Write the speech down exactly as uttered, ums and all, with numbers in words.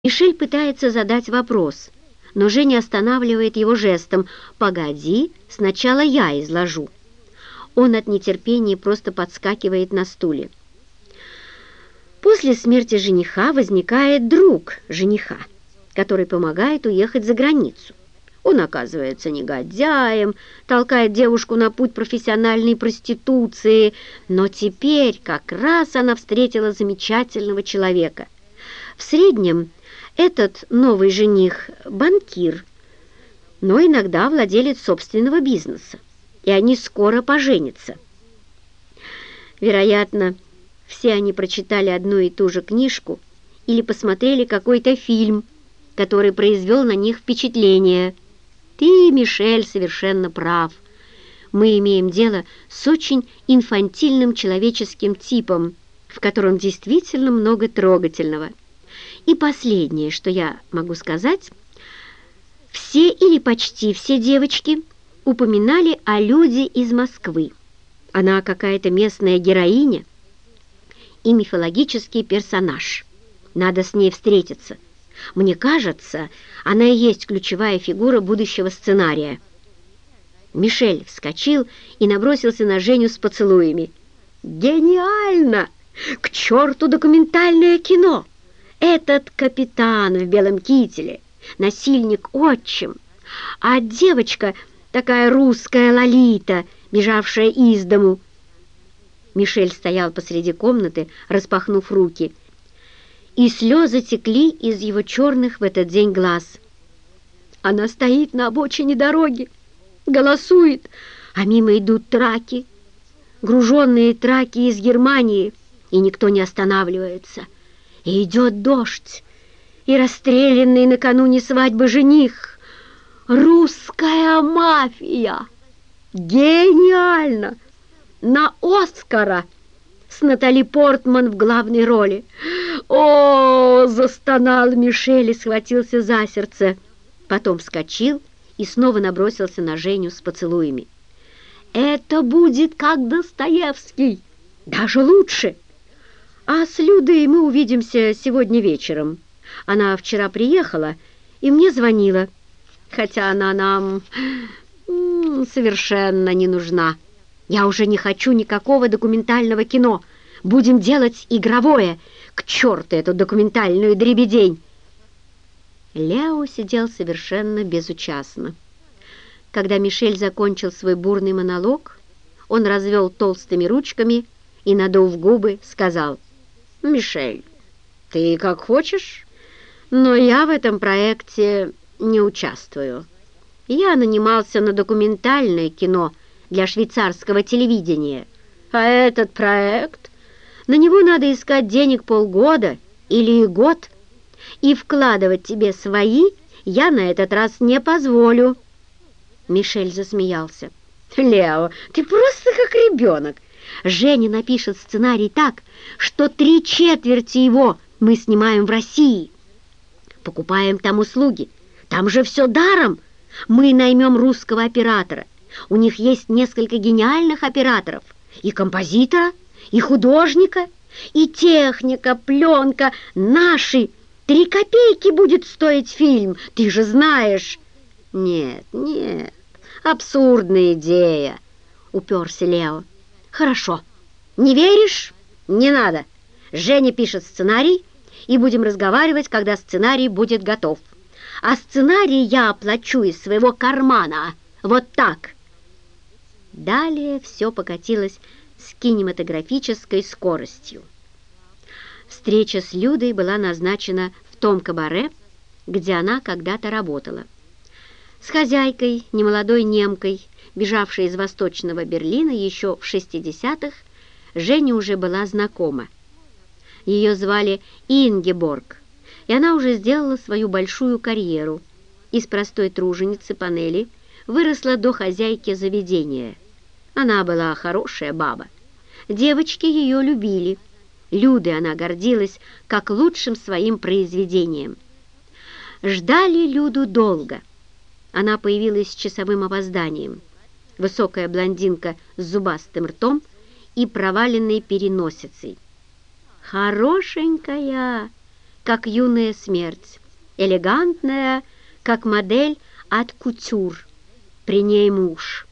Мишель пытается задать вопрос, но Женя останавливает его жестом. «Погоди, сначала я изложу». Он от нетерпения просто подскакивает на стуле. После смерти жениха возникает друг жениха, который помогает уехать за границу. Он оказывается негодяем, толкает девушку на путь профессиональной проституции, но теперь как раз она встретила замечательного человека. В среднем этот новый жених – банкир, но иногда владелец собственного бизнеса, и они скоро поженятся. Вероятно, все они прочитали одну и ту же книжку или посмотрели какой-то фильм, который произвел на них впечатление. Ты, Мишель, совершенно прав. Мы имеем дело с очень инфантильным человеческим типом, в котором действительно много трогательного. И последнее, что я могу сказать, все или почти все девочки упоминали о Люде из Москвы. Она какая-то местная героиня и мифологический персонаж. Надо с ней встретиться. Мне кажется, она и есть ключевая фигура будущего сценария. Мишель вскочил и набросился на Женю с поцелуями. «Гениально! К черту документальное кино! Этот капитан в белом кителе, насильник-отчим, а девочка такая русская Лолита, бежавшая из дому». Мишель стоял посреди комнаты, распахнув руки, и слезы текли из его черных в этот день глаз. Она стоит на обочине дороги, голосует, а мимо идут траки, груженные траки из Германии, и никто не останавливается. И идет дождь, и расстрелянный накануне свадьбы жених. Русская мафия! Гениально! На Оскара! С Натали Портман в главной роли. «О!» — застонал Мишель и схватился за сердце. Потом вскочил и снова набросился на Женю с поцелуями. «Это будет как Достоевский, даже лучше. А с Людой мы увидимся сегодня вечером. Она вчера приехала и мне звонила, хотя она нам совершенно не нужна. Я уже не хочу никакого документального кино. Будем делать игровое. К черту эту документальную дребедень!» Лео сидел совершенно безучастно. Когда Мишель закончил свой бурный монолог, он развел толстыми ручками и, надув губы, сказал: «Мишель, ты как хочешь, но я в этом проекте не участвую. Я нанимался на документальное кино для швейцарского телевидения, а этот проект, на него надо искать денег полгода или год, и вкладывать тебе свои я на этот раз не позволю». Мишель засмеялся. «Лео, ты просто как ребенок. Женя напишет сценарий так, что три четверти его мы снимаем в России. Покупаем там услуги. Там же все даром. Мы наймем русского оператора. У них есть несколько гениальных операторов. И композитора, и художника, и техника, пленка. Наши. Три копейки будет стоить фильм, ты же знаешь». «Нет, нет, абсурдная идея», — уперся Лео. «Хорошо. Не веришь? Не надо. Женя пишет сценарий, и будем разговаривать, когда сценарий будет готов. А сценарий я оплачу из своего кармана. Вот так». Далее все покатилось с кинематографической скоростью. Встреча с Людой была назначена в том кабаре, где она когда-то работала. С хозяйкой, немолодой немкой, бежавшей из Восточного Берлина еще в шестидесятых, Женя уже была знакома. Ее звали Ингеборг, и она уже сделала свою большую карьеру. Из простой труженицы панели выросла до хозяйки заведения. Она была хорошая баба. Девочки ее любили. Людой она гордилась как лучшим своим произведением. Ждали Люду долго. Она появилась с часовым опозданием. Высокая блондинка с зубастым ртом и проваленной переносицей. «Хорошенькая, как юная смерть, элегантная, как модель от кутюр. При ней муж.